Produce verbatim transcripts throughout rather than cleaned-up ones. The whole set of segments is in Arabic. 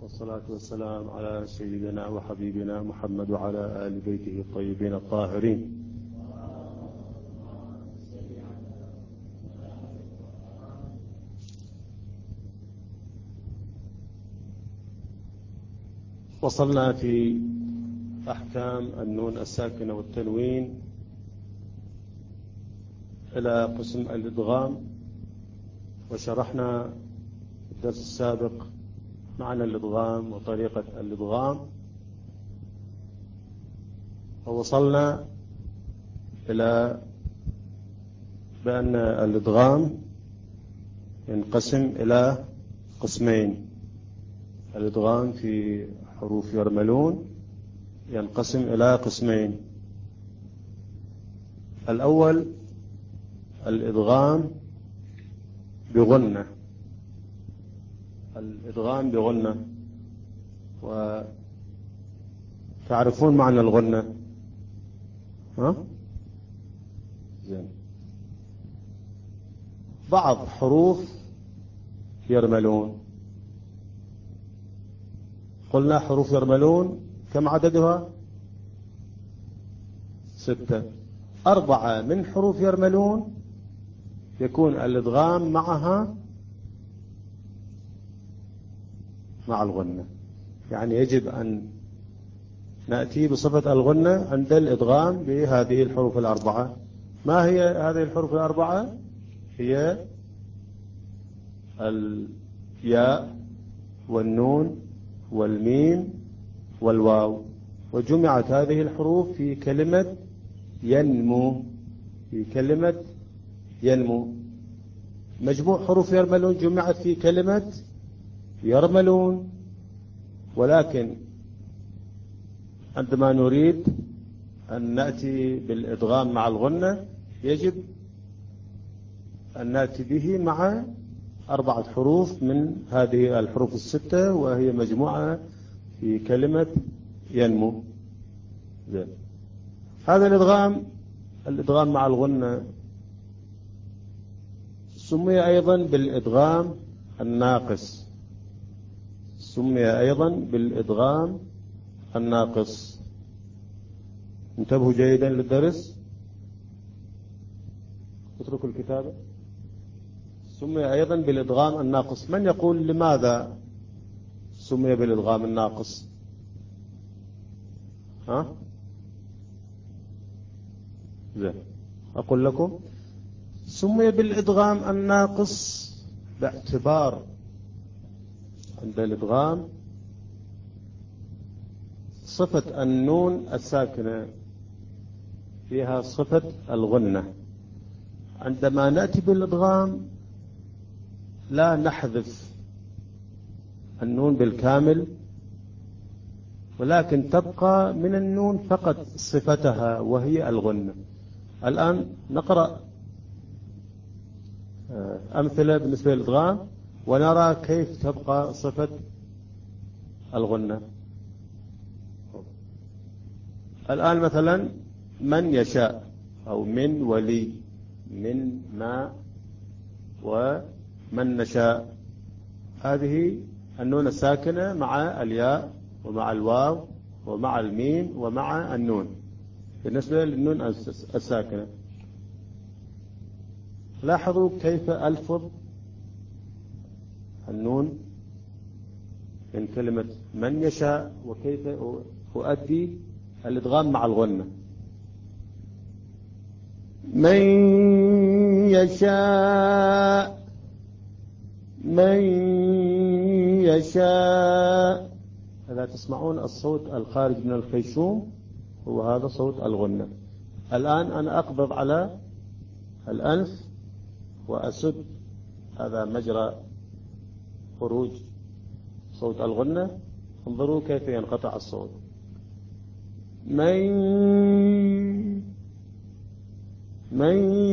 والصلاة والسلام على سيدنا وحبيبنا محمد وعلى آل بيته الطيبين الطاهرين. وصلنا في أحكام النون الساكنة والتنوين إلى قسم الإدغام، وشرحنا في الدرس السابق معنى الإدغام وطريقة الإدغام، ووصلنا إلى بأن الإدغام ينقسم إلى قسمين. الإدغام في حروف يرملون ينقسم إلى قسمين. الأول الإدغام بغنة، الإدغام بغنة، وتعرفون معنى الغنة؟ ها؟ زين. بعض حروف يرملون، قلنا حروف يرملون كم عددها؟ ستة. أربعة من حروف يرملون يكون الإدغام معها مع الغنة، يعني يجب أن نأتي بصفة الغنة عند الإدغام بهذه الحروف الأربعة. ما هي هذه الحروف الأربعة؟ هي الياء والنون والميم والواو، وجمعت هذه الحروف في كلمة ينمو، في كلمة ينمو. مجموع حروف يرملون جمعت في كلمة يرملون، ولكن عندما نريد أن نأتي بالإدغام مع الغنة يجب أن نأتي به مع أربعة حروف من هذه الحروف الستة، وهي مجموعة في كلمة ينمو. زين. هذا الإدغام الإدغام مع الغنة سمي أيضا بالإدغام الناقص، سمي أيضا بالإدغام الناقص. انتبهوا جيدا للدرس، اتركوا الكتابة. سمي أيضا بالإدغام الناقص. من يقول لماذا سمي بالإدغام الناقص؟ ها؟ زين. أقول لكم سمي بالإدغام الناقص باعتبار عند الإدغام صفة النون الساكنة فيها صفة الغنة. عندما نأتي بالإدغام لا نحذف النون بالكامل، ولكن تبقى من النون فقط صفتها وهي الغنة. الآن نقرأ أمثلة بالنسبة للإدغام ونرى كيف تبقى صفة الغنة. الآن مثلا من يشاء أو من ولي، من ما ومن نشاء، هذه النون الساكنة مع الياء ومع الواو ومع الميم ومع النون بالنسبة للنون الساكنة. لاحظوا كيف ألفظ النون من كلمة من يشاء، وكيف أؤدي الإدغام مع الغنة. من يشاء، من يشاء. إذا تسمعون الصوت الخارج من الخيشوم هو هذا صوت الغنة. الآن أنا أقبض على الأنف وأسد، هذا مجرى خروج صوت الغنة. انظروا كيف ينقطع الصوت. من من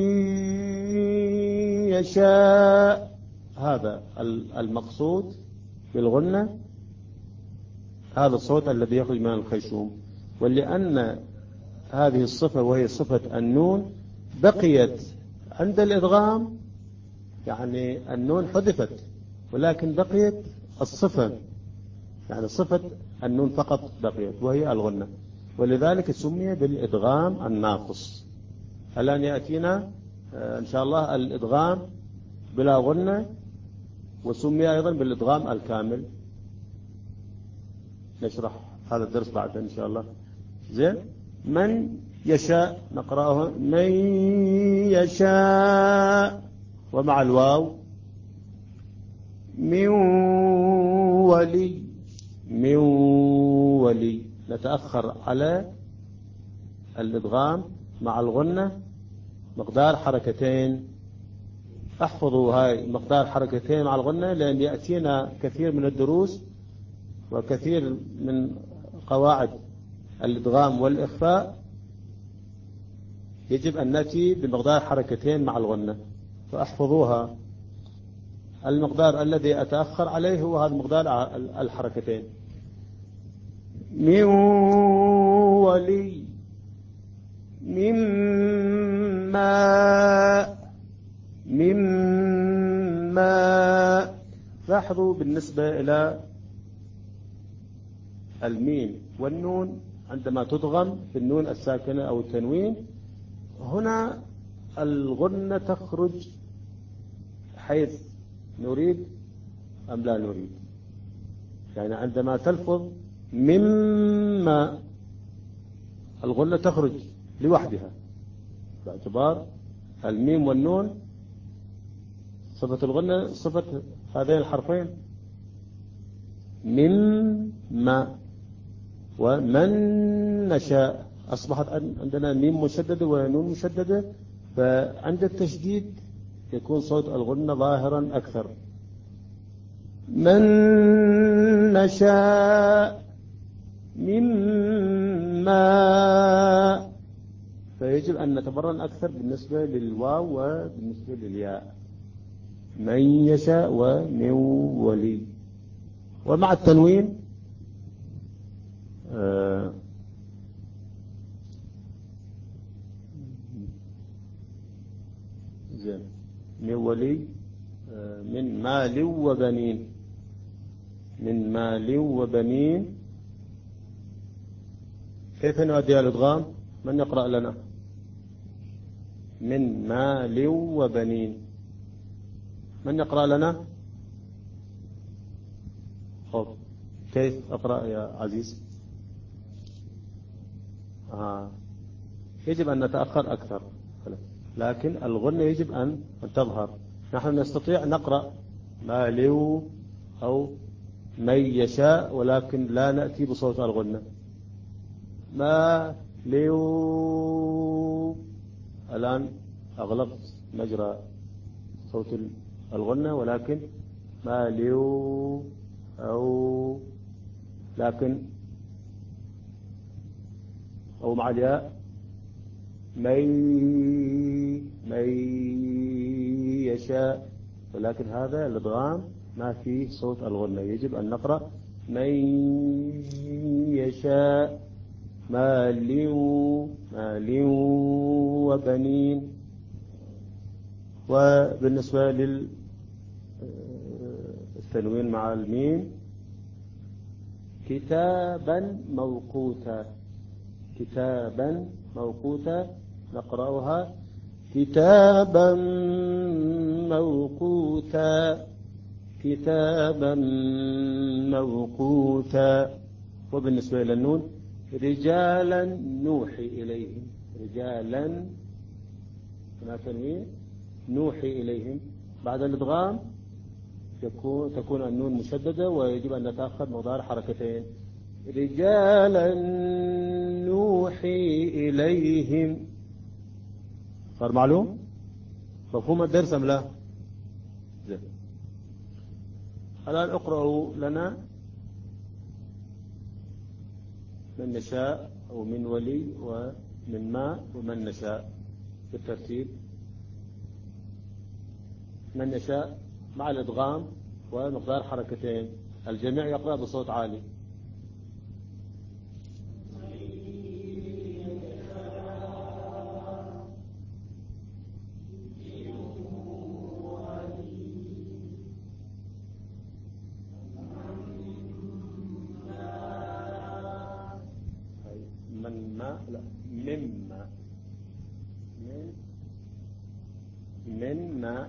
يشاء، هذا المقصود بالغنة، هذا الصوت الذي يخرج من الخيشوم. ولأن هذه الصفة وهي صفة النون بقيت عند الإدغام، يعني النون حذفت ولكن بقيت الصفة، يعني صفة النون فقط بقيت وهي الغنة، ولذلك سمي بالإدغام الناقص. الآن يأتينا إن شاء الله الإدغام بلا غنة، وسمي أيضا بالإدغام الكامل. نشرح هذا الدرس بعد إن شاء الله. زين. من يشاء نقرأه من يشاء، ومع الواو من ولي، من ولي. نتأخر على الإدغام مع الغنة مقدار حركتين. احفظوا هاي مقدار حركتين مع الغنة، لأن يأتينا كثير من الدروس وكثير من قواعد الإدغام والإخفاء يجب أن نأتي بمقدار حركتين مع الغنة، فاحفظوها. المقدار الذي أتأخر عليه هو هذا مقدار الحركتين. من ولي، مما، مما. لاحظوا بالنسبة إلى الميم والنون عندما تدغم في النون الساكنة أو التنوين، هنا الغنة تخرج حيث نريد أم لا نريد. يعني عندما تلفظ مما الغنة تخرج لوحدها، باعتبار الميم والنون صفة الغنة صفة هذين الحرفين مما. ومن نشاء أصبحت عندنا ميم مشددة ونون مشددة، فعند التشديد يكون صوت الغنة ظاهرا أكثر. من نشاء مما، فيجب أن نتمرن أكثر بالنسبة للواو وبالنسبة للياء. من يشاء ومن ولي. ومع التنوين آه زين. من ولي، آه من مال وبنين، من مال وبنين. كيف نؤدي الإدغام؟ من يقرأ لنا؟ من مال وبنين، من يقرأ لنا؟ خب. كيف أقرأ يا عزيز؟ آه. يجب أن نتأخر أكثر، لكن الغنة يجب أن تظهر. نحن نستطيع نقرأ مالو أو من يشاء، ولكن لا نأتي بصوت الغنة. مالو. الآن أغلقت مجرى صوت الغنة، ولكن مالو أو لكن أو مع الياء من من يشاء، ولكن هذا الإدغام ما فيه صوت الغنة. يجب أن نقرأ من يشاء مال مال وبنين. وبالنسبة للتنوين مع الميم كتابا موقوتا، كتابا موقوتا. نقرأها كتابا موقوتا، كتابا موقوتا. وبالنسبة إلى النون رجالا نوحي إليهم، رجالا هنا تنوين نوحي إليهم. بعد الإدغام تكون تكون النون مشددة، ويجب أن نتأخر مقدار حركتين. رجالا نوحي إليهم. صار معلوم؟ مفهوم الدرس أم لا؟ زين. الآن اقرأوا لنا من نشاء أو من ولي ومن ما ومن نشاء بالترتيب. من نشاء مع الإدغام ومقدار حركتين. الجميع يقرأ بصوت عالي. مما لا مما من مما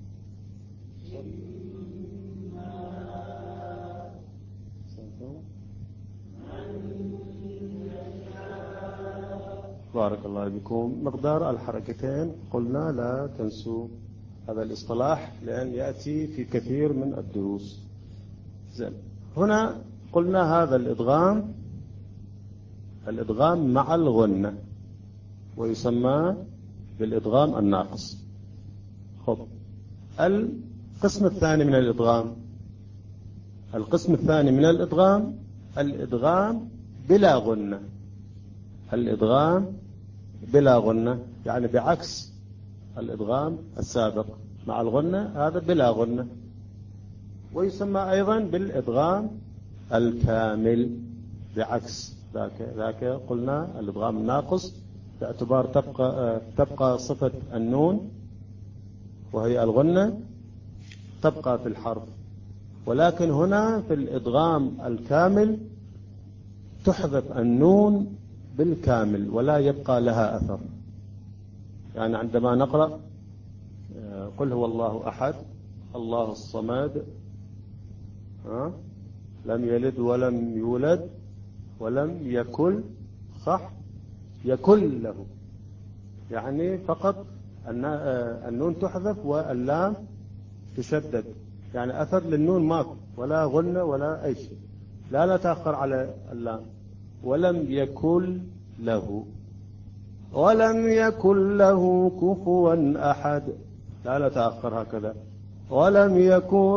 بارك الله بكم. مقدار الحركتين قلنا لا تنسوا هذا الاصطلاح لأن يأتي في كثير من الدروس. زين. هنا قلنا هذا الإدغام الإدغام مع الغنة ويسمى بالإدغام الناقص. خب القسم الثاني من الإدغام القسم الثاني من الإدغام الإدغام بلا غنة. الإدغام بلا غنة يعني بعكس الإدغام السابق مع الغنة، هذا بلا غنة. ويسمى أيضا بالإدغام الكامل بعكس ذاك ذاك قلنا الإدغام الناقص باعتبار تبقى تبقى صفة النون وهي الغنة تبقى في الحرف، ولكن هنا في الإدغام الكامل تحذف النون بالكامل ولا يبقى لها أثر. يعني عندما نقرأ قل هو الله أحد الله الصمد ها لم يلد ولم يولد ولم يكن صح يكن له، يعني فقط النون تحذف واللام تشدد، يعني أثر للنون ماكو ولا غنة ولا أي شيء، لا لا تأخر على اللام. ولم يكن له ولم يكن له كفوا أحد، لا لا تأخر هكذا. ولم يكن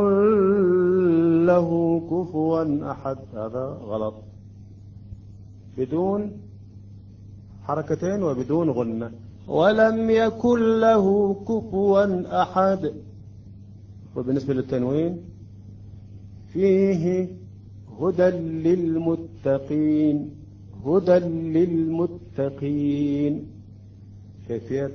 له كفوا أحد، هذا غلط، بدون حركتين وبدون غنة. ولم يكن له كفوا أحد. وبالنسبة للتنوين فيه هدى للمتقين هدى للمتقين. كيفية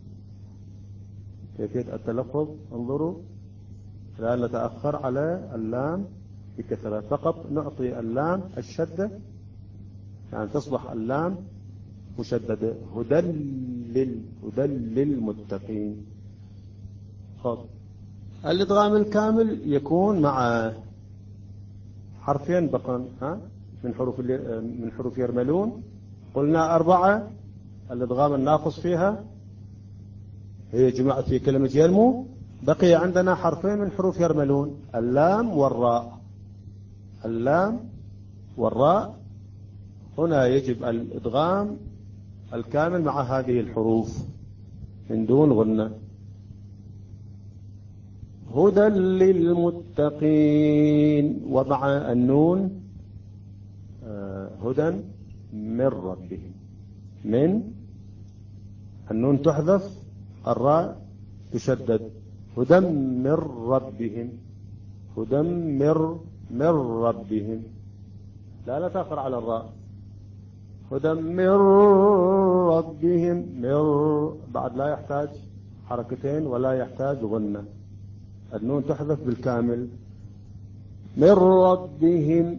كيفية التلفظ انظروا، لا نتأخر على اللام بكثرة، فقط نعطي اللام الشدة يعني تصبح اللام مشددة. هدى لل هدى للمتقين. خب الإدغام الكامل يكون مع حرفين بقى ها من حروف من حروف يرملون. قلنا أربعة الإدغام الناقص فيها هي جمعت في كلمة يرمو. بقي عندنا حرفين من حروف يرملون اللام والراء. اللام والراء هنا يجب الإدغام الكامل مع هذه الحروف من دون غنة. هدى للمتقين ومع النون هدى من ربهم. من النون تحذف الراء تشدد. هدى من ربهم هدى من من ربهم، لا لا تأخر على الراء. هدى من ربهم من بعد لا يحتاج حركتين ولا يحتاج غنة، النون تحذف بالكامل. من ربهم.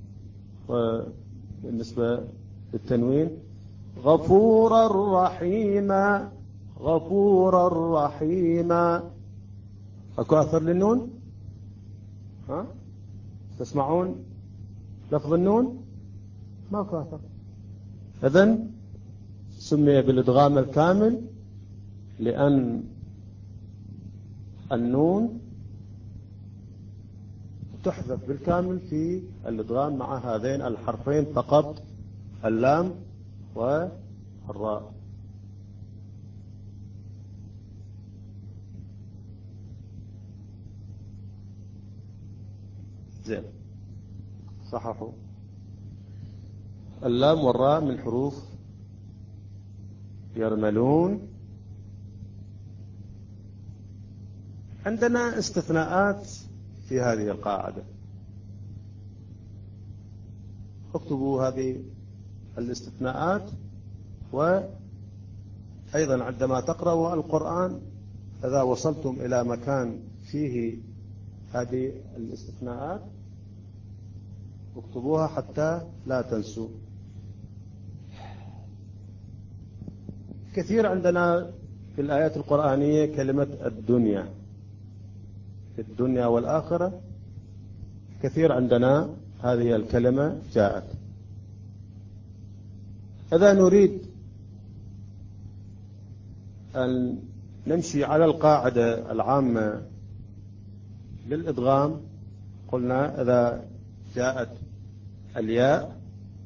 وبالنسبة للتنوين غفورا رحيما غفورا رحيما. أكو أثر للنون؟ ها تسمعون لفظ النون؟ ما أكو أثر. إذن سمي بالإدغام الكامل لأن النون تحذف بالكامل في الإدغام مع هذين الحرفين فقط اللام والراء. زين صححوا. اللام والراء من حروف يرملون. عندنا استثناءات في هذه القاعدة، اكتبوا هذه الاستثناءات. وأيضا عندما تقرأوا القرآن إذا وصلتم إلى مكان فيه هذه الاستثناءات اكتبوها حتى لا تنسوا. كثير عندنا في الآيات القرآنية كلمة الدنيا، في الدنيا والآخرة كثير عندنا هذه الكلمة جاءت. إذا نريد أن نمشي على القاعدة العامة للإدغام، قلنا إذا جاءت الياء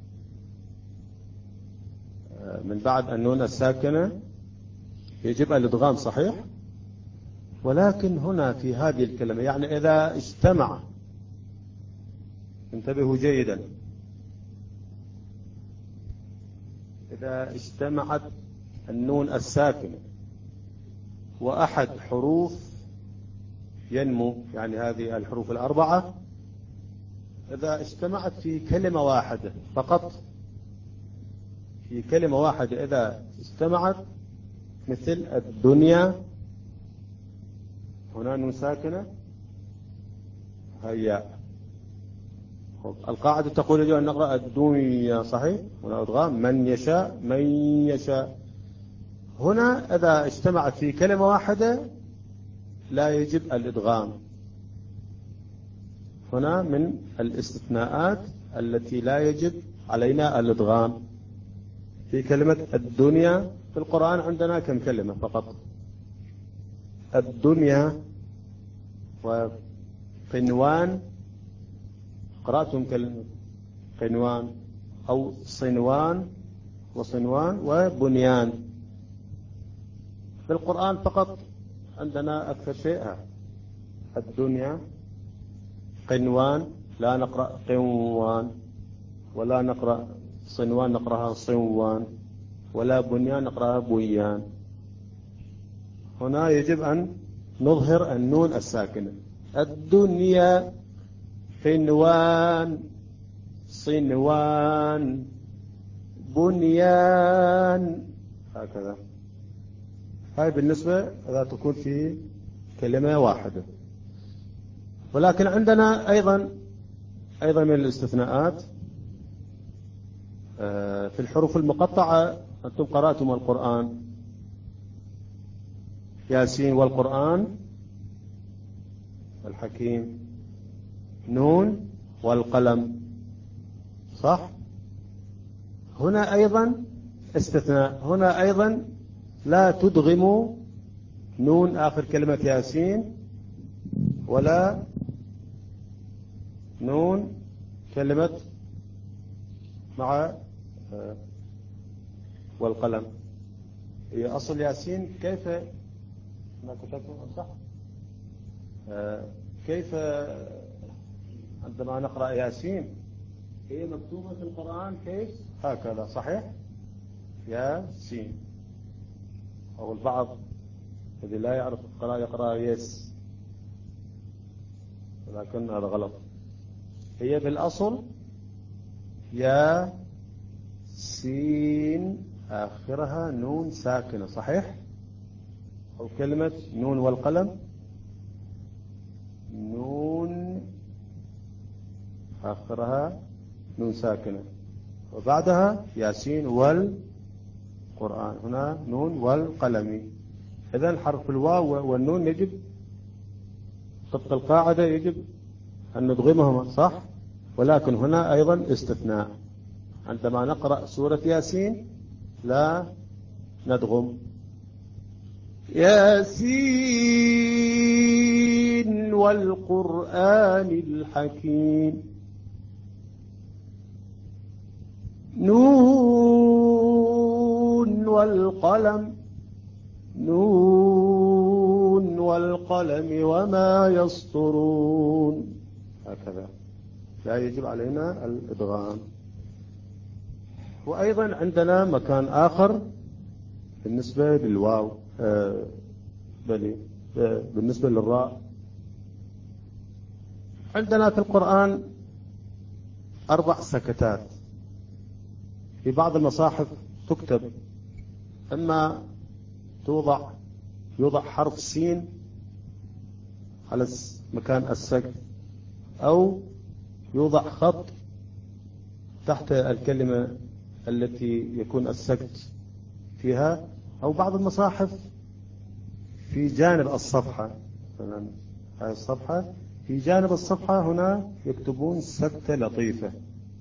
من بعد النون الساكنة يجب الإدغام، صحيح؟ ولكن هنا في هذه الكلمة يعني إذا اجتمع، انتبهوا جيدا، إذا اجتمعت النون الساكنة وأحد حروف ينمو، يعني هذه الحروف الأربعة إذا اجتمعت في كلمة واحدة فقط، في كلمة واحدة إذا اجتمعت، مثل الدنيا، هنا نون ساكنة هيا. القاعدة تقول يجب أن نقرأ الدنيا، صحيح؟ هنا أدغام من يشاء من يشاء. هنا إذا اجتمعت في كلمة واحدة لا يجب الإدغام. هنا من الاستثناءات التي لا يجب علينا الإدغام. في كلمة الدنيا في القرآن عندنا كم كلمة فقط؟ الدنيا وقنوان، قرأتم كلمة قنوان أو صنوان وصنوان وبنيان. في القرآن فقط عندنا أكثر شيء الدنيا، قنوان لا نقرأ قنوان، ولا نقرأ صنوان نقرأها صنوان، ولا بنيان نقرأها بنيان. هنا يجب أن نظهر النون الساكنة. الدنيا قنوان صنوان بنيان، هكذا. هاي بالنسبة إذا تكون في كلمة واحدة. ولكن عندنا أيضا أيضا من الاستثناءات في الحروف المقطعة. أنتم قرأتم القرآن، ياسين والقرآن الحكيم، نون والقلم، صح؟ هنا أيضا استثناء، هنا أيضا لا تدغموا نون آخر كلمة ياسين، ولا نون كلمة مع والقلم. هي أصل ياسين كيف ما كتبتم صح؟ كيف عندما نقرأ ياسين هي مكتوبة في القرآن كيف؟ هكذا، صحيح؟ ياسين. أو البعض الذي لا يعرف القراءة يقرأ يس، ولكن هذا غلط. هي بالأصل يا سين آخرها نون ساكنة، صحيح؟ أو كلمة نون والقلم، نون آخرها نون ساكنة، وبعدها ياسين والقرآن، هنا نون والقلم. إذن حرف الواو والنون يجب طبق القاعدة يجب أن ندغمهما، صح؟ ولكن هنا أيضا استثناء، عندما نقرأ سورة ياسين لا ندغم. ياسين والقرآن الحكيم، نون والقلم، نون والقلم وما يسطرون، هكذا لا يجب علينا الإدغام. وأيضا عندنا مكان آخر بالنسبة للواو، آه بل آه بالنسبة للراء. عندنا في القرآن أربع سكتات. في بعض المصاحف تكتب أما توضع يوضع حرف سين على مكان السكت، أو يوضع خط تحت الكلمة التي يكون السكت فيها، أو بعض المصاحف في جانب الصفحة، مثلا هذه الصفحة في جانب الصفحة هنا يكتبون سكتة لطيفة،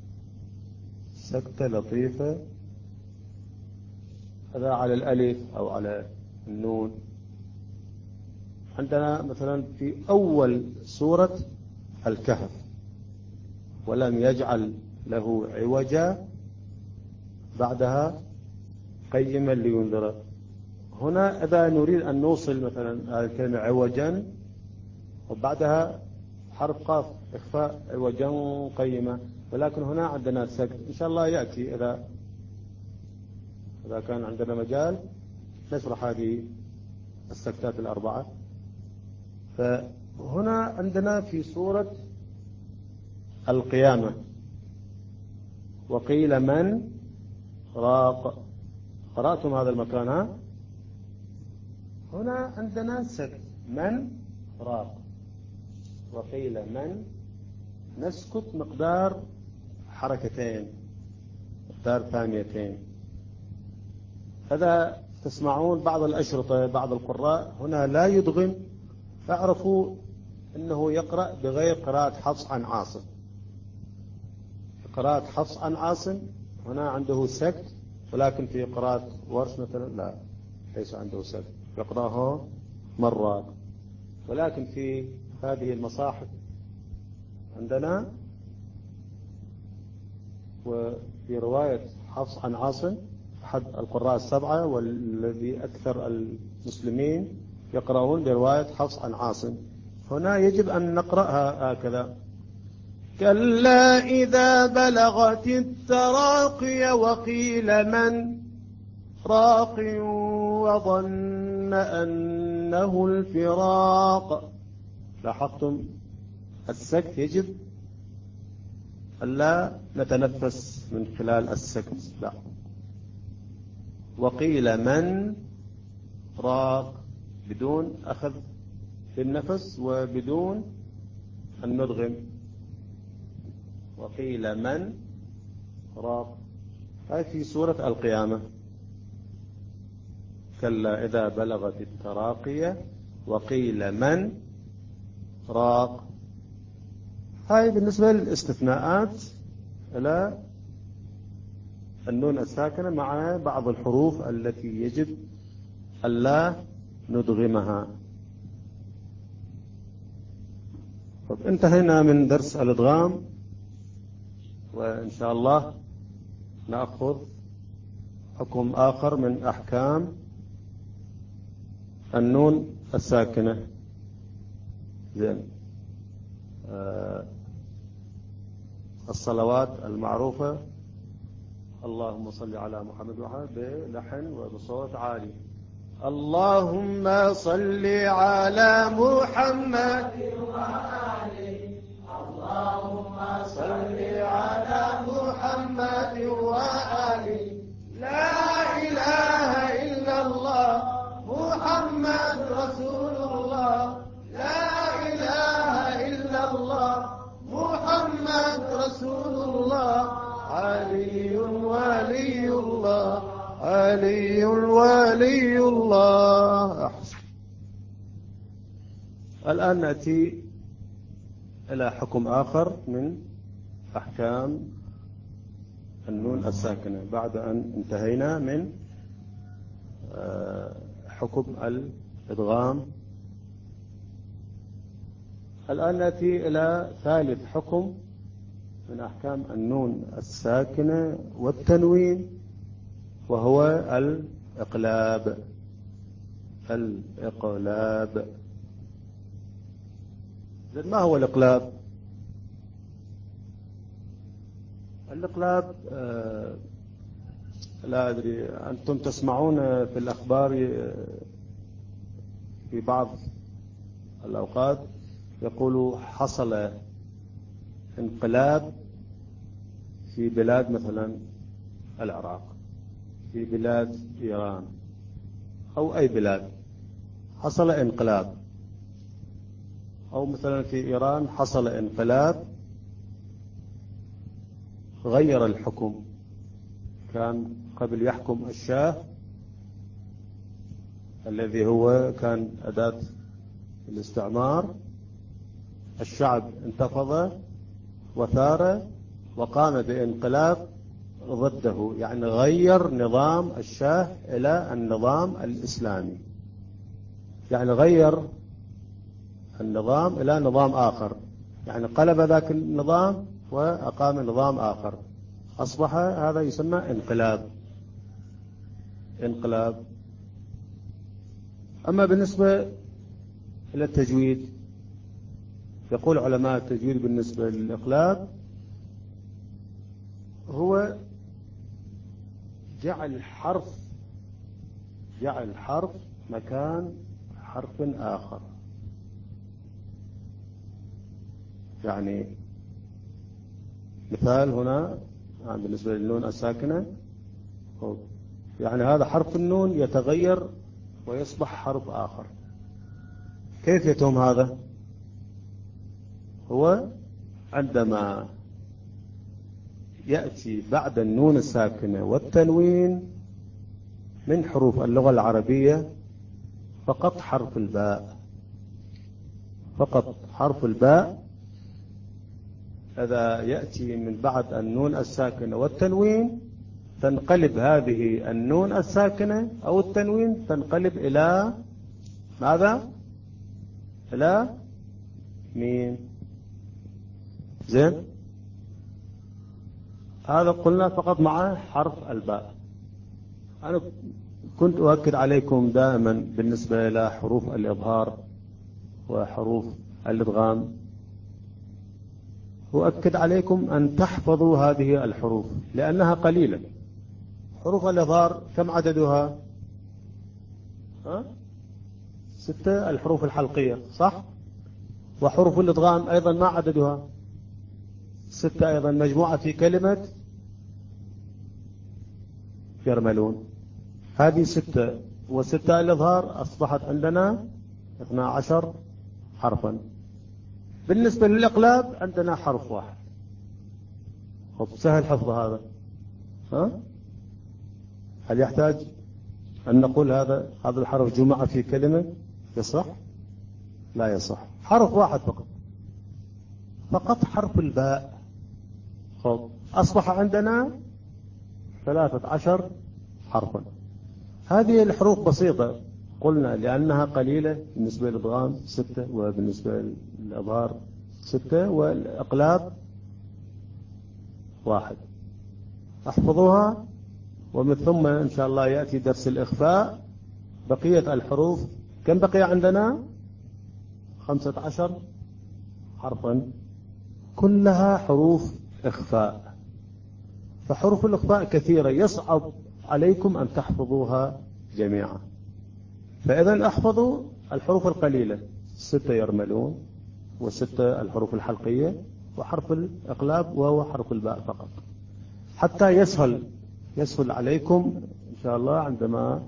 سكتة لطيفة، هذا على الألف أو على النون. عندنا مثلا في أول سورة الكهف ولم يجعل له عوجا بعدها قيما لينذر. هنا إذا نريد أن نوصل مثلا هذه الكلمة عوجا وبعدها حرف قاف إخفاء عوجا قيمة، ولكن هنا عندنا سكت. إن شاء الله يأتي إذا إذا كان عندنا مجال نشرح هذه السكتات الأربعة. فهنا عندنا في سورة القيامة وقيل من راق، قرأتم هذا المكان؟ ها؟ هنا عندنا سكت، من راق وقيل من، نسكت مقدار حركتين، مقدار ثانيتين. هذا تسمعون بعض الأشرطة بعض القراء هنا لا يدغم، فاعرفوا أنه يقرأ بغير قراءة حفص عن عاصم. قراءة حفص عن عاصم هنا عنده سكت، ولكن في قراءة ورش مثلا لا، ليس عنده سكت، يقرأه مرات. ولكن في هذه المصاحف عندنا وفي رواية حفص عن عاصم أحد القراء السبعة، والذي أكثر المسلمين يقرؤون برواية حفص عن عاصم. هنا يجب أن نقرأها هكذا: كلا إذا بلغت التراقي وقيل من راق وظن أنه الفراق. لاحظتم السكت يجب ألا نتنفس من خلال السكت، لا. وقيل من راق بدون أخذ بالنفس وبدون أن ندغم. وقيل من راق، هذه في سورة القيامة. كلا إذا بلغت التراقي وقيل من راق. هاي بالنسبة للاستثناءات إلى النون الساكنة مع بعض الحروف التي يجب ألا ندغمها. طب انتهينا من درس الإدغام، وإن شاء الله نأخذ حكم آخر من أحكام النون الساكنة. زين. آه الصلوات المعروفة، اللهم صل على محمد وعلى بلحن وبصوت عالي. اللهم صل على محمد وآله، اللهم صل على محمد وآله. لا إله إلا الله محمد رسول الله، لا إله إلا الله محمد رسول الله. علي ولي الله، علي ولي الله. أحسن. الآن نأتي إلى حكم آخر من أحكام النون الساكنة بعد أن انتهينا من حكم الإدغام. الآن نأتي إلى ثالث حكم من أحكام النون الساكنة والتنوين، وهو الإقلاب. الإقلاب. ما هو الإقلاب؟ الإقلاب آه لا أدري، أنتم تسمعون في الأخبار في بعض الأوقات يقولوا حصل انقلاب في بلاد مثلا العراق، في بلاد إيران، أو أي بلاد حصل انقلاب، أو مثلا في إيران حصل انقلاب غير الحكم. كان قبل يحكم الشاه الذي هو كان أداة الاستعمار. الشعب انتفض وثار وقام بانقلاب ضده، يعني غير نظام الشاه إلى النظام الإسلامي، يعني غير النظام إلى نظام آخر، يعني قلب ذاك النظام وأقام نظام آخر، أصبح هذا يسمى انقلاب. انقلاب. أما بالنسبة إلى التجويد، يقول علماء التجويد بالنسبة للإقلاب هو جعل حرف جعل حرف مكان حرف آخر. يعني مثال هنا يعني بالنسبة للنون الساكنة، يعني هذا حرف النون يتغير ويصبح حرف آخر. كيف يتم هذا؟ هو عندما يأتي بعد النون الساكنة والتنوين من حروف اللغة العربية فقط حرف الباء، فقط حرف الباء. إذا يأتي من بعد النون الساكنة والتنوين تنقلب هذه النون الساكنة أو التنوين تنقلب إلى ماذا؟ إلى ميم. زين، هذا قلنا فقط مع حرف الباء. أنا كنت أؤكد عليكم دائما بالنسبة إلى حروف الإظهار وحروف الإدغام، أؤكد عليكم أن تحفظوا هذه الحروف لأنها قليلة. حروف الإظهار كم عددها؟ ها؟ ستة، الحروف الحلقية صح؟ وحروف الإدغام أيضا ما عددها؟ ستة أيضا، مجموعة في كلمة يرملون. هذه ستة وستة الإظهار أصبحت عندنا اثنا عشر حرفا. بالنسبة للإقلاب عندنا حرف واحد. خب سهل حفظ هذا. ها؟ هل يحتاج أن نقول هذا هذا الحرف جمع في كلمة؟ يصح؟ لا يصح. حرف واحد فقط، فقط حرف الباء. خب أصبح عندنا ثلاثة عشر حرفا. هذه الحروف بسيطة قلنا لأنها قليلة، بالنسبة للإدغام ستة، وبالنسبة للإظهار ستة، والإقلاب واحد. احفظوها، ومن ثم إن شاء الله يأتي درس الإخفاء. بقية الحروف كم بقي عندنا؟ خمسة عشر حرفا، كلها حروف إخفاء. فحروف الإخفاء كثيرة، يصعب عليكم أن تحفظوها جميعا. فإذا احفظوا الحروف القليلة، ستة يرملون، وستة الحروف الحلقية، وحرف الإقلاب وهو حرف الباء فقط، حتى يسهل يسهل عليكم إن شاء الله عندما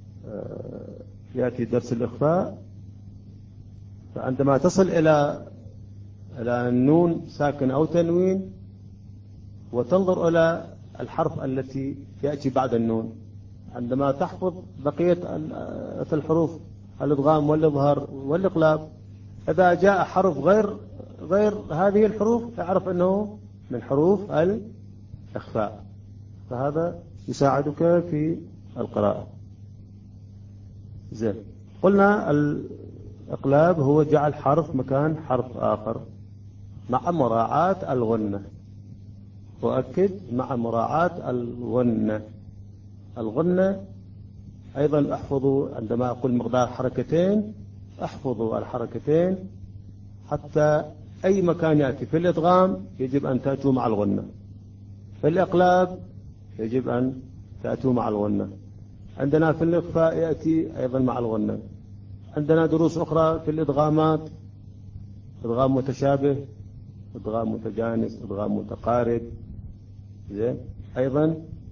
يأتي درس الإخفاء. فعندما تصل إلى إلى النون ساكن أو تنوين وتنظر إلى الحرف التي يأتي بعد النون، عندما تحفظ بقية الحروف الإدغام والإظهار والإقلاب، إذا جاء حرف غير غير هذه الحروف اعرف أنه من حروف الإخفاء. فهذا يساعدك في القراءة. زين، قلنا الإقلاب هو جعل حرف مكان حرف آخر مع مراعاة الغنة. وأكد مع مراعاة الغنة. الغنة أيضا احفظوا، عندما أقول مقدار حركتين احفظوا الحركتين، حتى أي مكان يأتي في الإدغام يجب أن تأتوا مع الغنة، في الإقلاب يجب أن تأتوا مع الغنة، عندنا في الإخفاء يأتي أيضا مع الغنة. عندنا دروس أخرى في الإدغامات، إدغام متشابه، إدغام متجانس، إدغام متقارب. زين، أيضا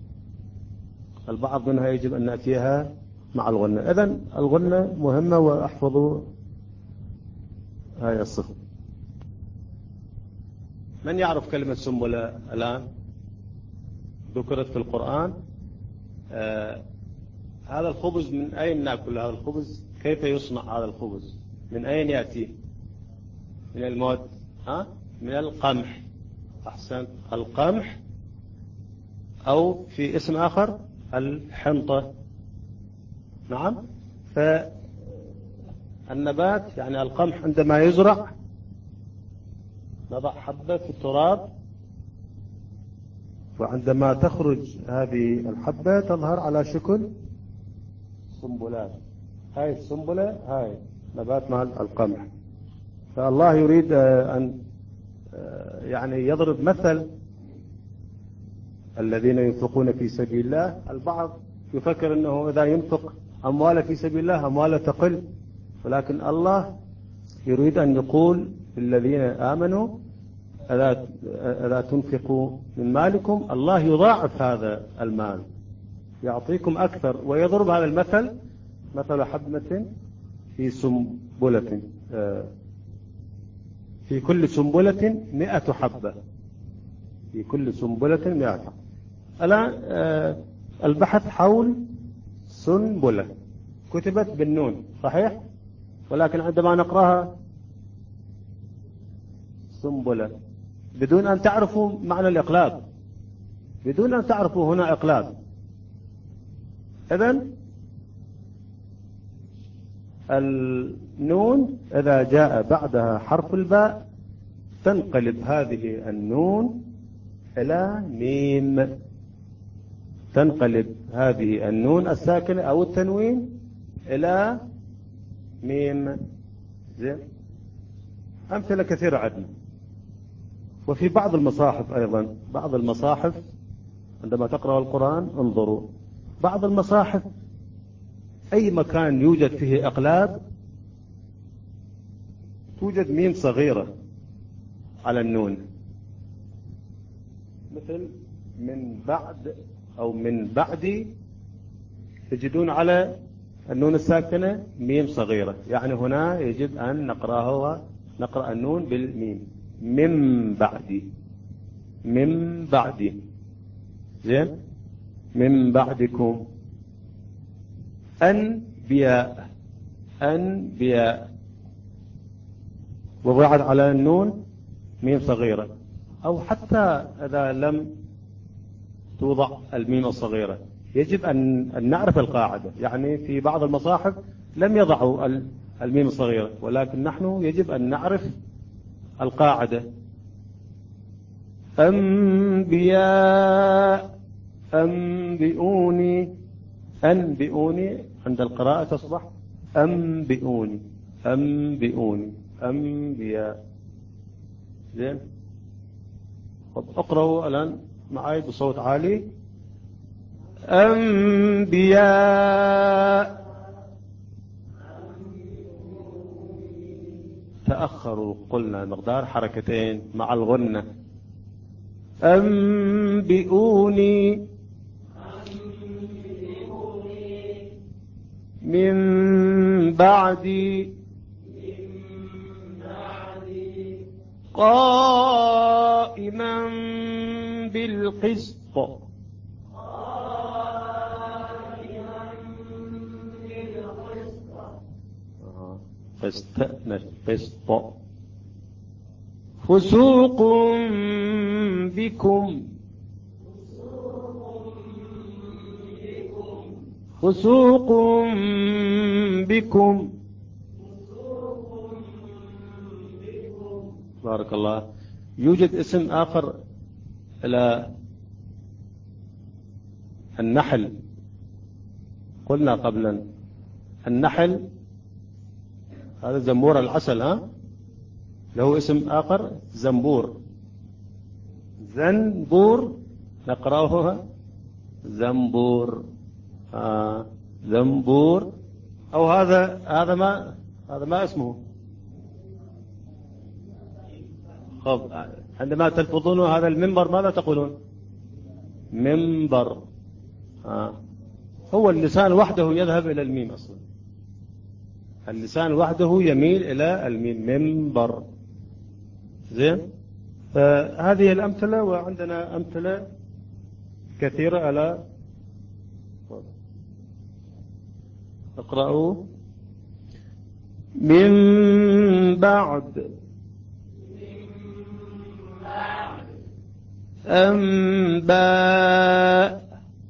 البعض منها يجب أن نأتيها مع الغنة. إذن الغنة مهمة، وأحفظوا هاي الصفة. من يعرف كلمة سنبلة الآن؟ ذكرت في القرآن. آه هذا الخبز من أين نأكل هذا الخبز؟ كيف يصنع هذا الخبز؟ من أين يأتي؟ من المواد، ها؟ من القمح. أحسن، القمح، أو في اسم آخر الحنطة. نعم. فالنبات يعني القمح عندما يزرع نضع حبة في التراب، وعندما تخرج هذه الحبة تظهر على شكل سنبلات. هاي السنبلة هاي نبات مال القمح. فالله يريد أن يعني يضرب مثل الذين ينفقون في سبيل الله. البعض يفكر أنه إذا ينفق أمواله في سبيل الله أمواله تقل، ولكن الله يريد أن يقول للذين آمنوا ألا تنفقوا من مالكم، الله يضاعف هذا المال يعطيكم أكثر. ويضرب هذا المثل مثل حبة في سنبلة، في كل سنبلة مئة حبة، في كل سنبلة مئة حبة. الآن البحث حول سنبلة كتبت بالنون صحيح، ولكن عندما نقرأها سنبلة بدون أن تعرفوا معنى الإقلاب، بدون أن تعرفوا هنا إقلاب. إذن النون إذا جاء بعدها حرف الباء تنقلب هذه النون إلى ميم، تنقلب هذه النون الساكنة أو التنوين إلى ميم. زين، أمثلة كثيرة عندنا. وفي بعض المصاحف أيضا، بعض المصاحف عندما تقرأ القرآن انظروا، بعض المصاحف أي مكان يوجد فيه أقلاب توجد ميم صغيرة على النون، مثل من بعد أو من بعد، تجدون على النون الساكنة ميم صغيرة. يعني هنا يجب أن نقرأها، نقرأ النون بالميم، من بعد، من بعد. زين، من بعدكم أنبياء، أنبياء، وضعت على النون ميم صغيرة. أو حتى إذا لم توضع الميم الصغيرة يجب أن نعرف القاعدة. يعني في بعض المصاحف لم يضعوا الميم الصغيرة، ولكن نحن يجب أن نعرف القاعدة. أنبياء، أنبئوني، أنبئوني عند القراءة تصبح أنبئوني، أنبئوني، أنبياء. زين، اقرأوا الآن معي بصوت عالي. أنبياء، تأخروا قلنا مقدار حركتين مع الغنة. أنبئوني من بعد قائما بالقسط، فاستأنف قسط. فسوق بكم، فسوق بكم. بارك الله. يوجد اسم آخر إلى النحل، قلنا قبلا النحل هذا زنبور العسل، ها، له اسم آخر زنبور، زنبور نقرأها زنبور، آه زنبور. أو هذا هذا ما هذا ما اسمه. خب عندما تلفظون هذا المنبر ماذا تقولون؟ منبر. آه. هو اللسان وحده يذهب إلى الميم أصلا، اللسان وحده يميل إلى الميم، منبر. زين، فهذه الأمثلة، وعندنا أمثلة كثيرة على اقرأوا. من بعد أنباء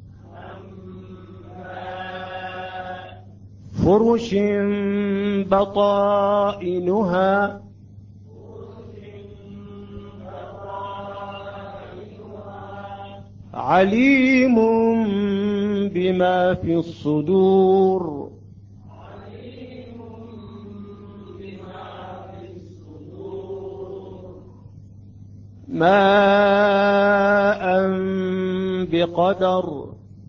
فرش بطائنها عليم بما في الصدور ماء بقدر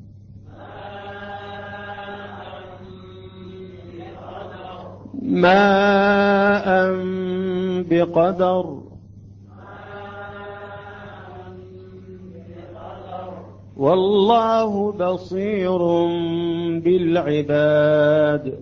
ماء بقدر والله بصير بالعباد.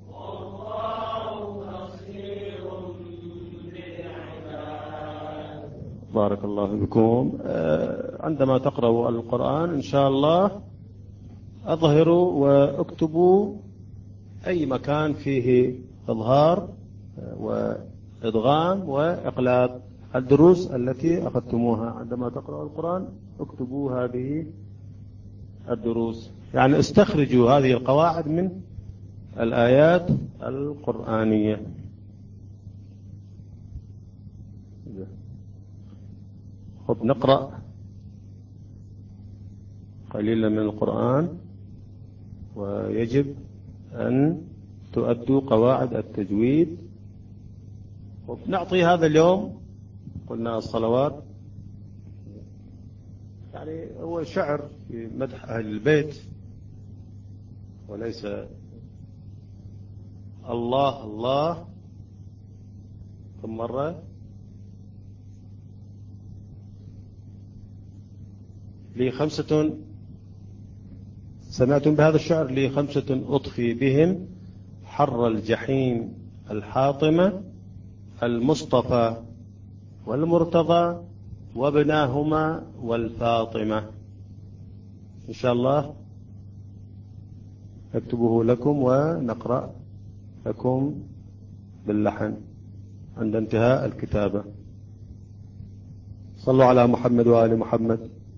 بارك الله بكم. عندما تقرأوا القرآن إن شاء الله أظهروا واكتبوا أي مكان فيه إظهار وإدغام وإقلاب. الدروس التي أخذتموها عندما تقرأوا القرآن اكتبوا هذه الدروس، يعني استخرجوا هذه القواعد من الآيات القرآنية. خب نقرأ قليلا من القرآن، ويجب أن تؤدوا قواعد التجويد. نعطي هذا اليوم قلنا الصلوات، يعني هو شعر في مدح أهل البيت وليس الله الله. ثم مرة لي خمسة، سمعتم بهذا الشعر؟ لي خمسة أطفي بهم حر الجحيم الحاطمة المصطفى والمرتضى وابناهما والفاطمة. إن شاء الله أكتبه لكم ونقرأ لكم باللحن عند انتهاء الكتابة. صلوا على محمد وآل محمد.